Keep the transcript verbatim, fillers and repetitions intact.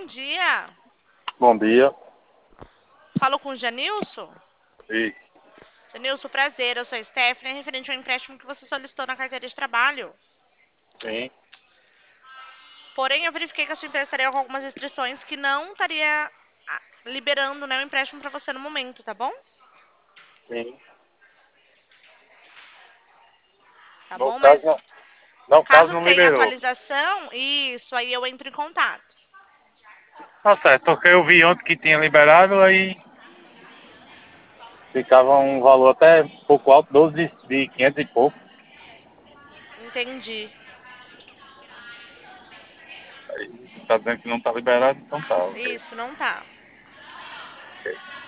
bom dia. Bom dia. Falo com o Janilson. Isso. Janilson, prazer. Eu sou a Stephanie, referente ao empréstimo que você solicitou na carteira de trabalho. Sim, Porém, eu verifiquei que a sua empresa estaria com algumas restrições que não estaria ah, liberando, né, o empréstimo para você no momento, tá bom? sim. Tá No bom? caso, não, Mas no caso caso não tenha liberou. atualização, isso aí eu entro em contato. Tá certo, porque eu vi ontem que tinha liberado, aí ficava um valor até pouco alto, doze de, de quinhentos e pouco. Entendi. Aí tá dizendo que não tá liberado, então tá, ok. Isso, não tá. Ok.